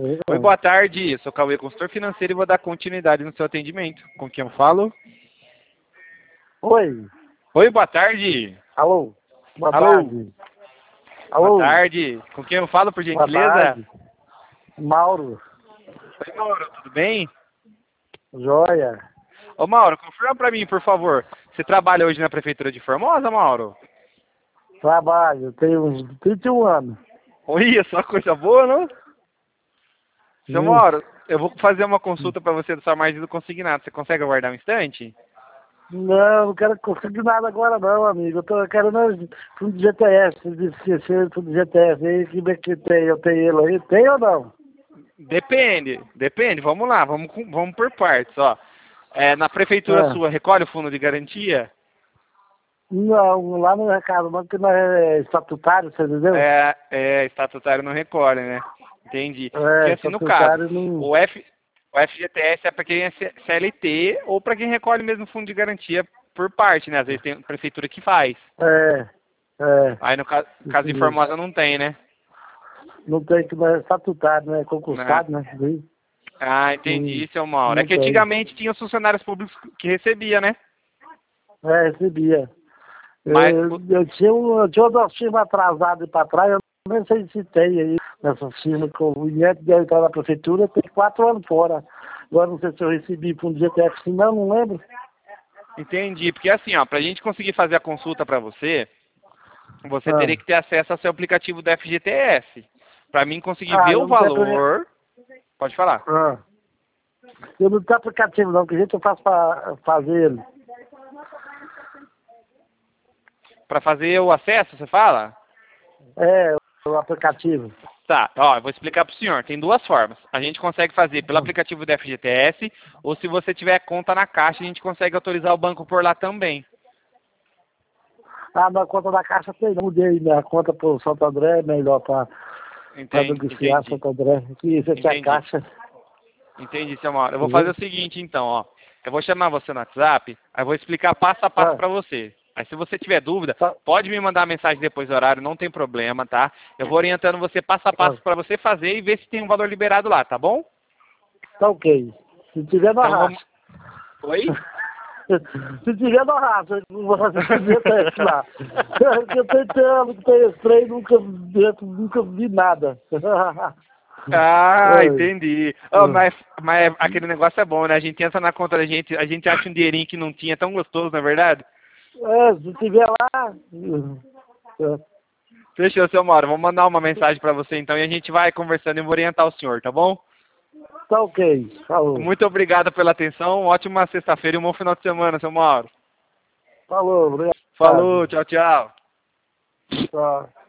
Oi, boa tarde. Sou Cauê, consultor financeiro, e vou dar continuidade no seu atendimento. Com quem eu falo? Oi. Oi, boa tarde. Alô. Boa Alô. tarde. Boa Alô. tarde. Com quem eu falo, por Boa gentileza? tarde. Mauro. Oi, Mauro, tudo bem? Joia. Ô, Mauro, confirma pra mim, por favor. Você trabalha hoje na Prefeitura de Formosa, Mauro? Trabalho. Tenho uns 31 anos. Oi, só coisa boa, não? Seu Sim. Mauro, eu vou fazer uma consulta pra você do sua margem do consignado. Você consegue aguardar um instante? Não quero conseguir nada agora não, amigo. Eu tô querendo fundo de GTS. Você disse que esse fundo de GTS aí, que tem? Eu tenho ele aí. Tem ou não? Depende. Vamos lá, vamos por partes, ó. Na prefeitura Ah. sua, recolhe o fundo de garantia? Não, lá no recado não, porque não é estatutário, você entendeu? Estatutário não recolhe, né? Entendi. Porque É, assim, no caso, estatutário não... o FGTS é para quem é CLT ou para quem recolhe mesmo fundo de garantia por parte, né? Às vezes tem prefeitura que faz. É. Aí no caso de Isso. Formosa não tem, né? Não tem que não é estatutário, né? É Né? concursado, né? Ah, entendi, seu Mauro. É Não que tem. antigamente tinha os funcionários públicos que recebia, né? É, recebia. Mas, Eu tinha umas firmas atrasadas para trás, eu nem sei se tem aí nessas firmas que o Inete deve entrar na prefeitura, tem 4 anos fora. Agora não sei se eu recebi fundo de GTF, se não lembro. entendi. Porque assim, ó, pra gente conseguir fazer a consulta para você, você teria que ter acesso ao seu aplicativo do FGTS. Para mim conseguir ver o Eu não tenho valor. Pode falar. eu não tenho aplicativo não, que jeito eu faço para fazer ele? Para fazer o acesso, você fala? É, o aplicativo. Tá, ó, eu vou explicar para o senhor. Tem duas formas. A gente consegue fazer pelo aplicativo do FGTS, ou se você tiver conta na Caixa, a gente consegue autorizar o banco por lá também. Na conta da Caixa tem, não mudei minha conta para o Santo André, é melhor para negociar Entendi. Santo André, que isso aqui é a Caixa. Entendi, seu Mauro. Eu vou fazer o seguinte, então, ó. Eu vou chamar você no WhatsApp, aí eu vou explicar passo a passo para você. Aí se você tiver dúvida, pode me mandar mensagem depois do horário, não tem problema, tá? Eu vou orientando você passo a passo para você fazer e ver se tem um valor liberado lá, tá bom? Tá ok. Se tiver, não Então arrasta. vamos... Oi? Se tiver, não arrasta. Eu não vou fazer teste lá. Eu tentando, que tem esse trem, nunca vi nada. Ah, entendi. Oh, mas aquele negócio é bom, né? A gente entra na conta da gente, a gente acha um dinheirinho que não tinha, tão gostoso, não é verdade? Se tiver lá... Fechou, seu Mauro. Vou mandar uma mensagem para você então e a gente vai conversando e vou orientar o senhor, tá bom? Tá ok. Falou. Muito obrigado pela atenção. Ótima sexta-feira e um bom final de semana, seu Mauro. Falou, obrigado. Falou, tchau, tchau. Tchau.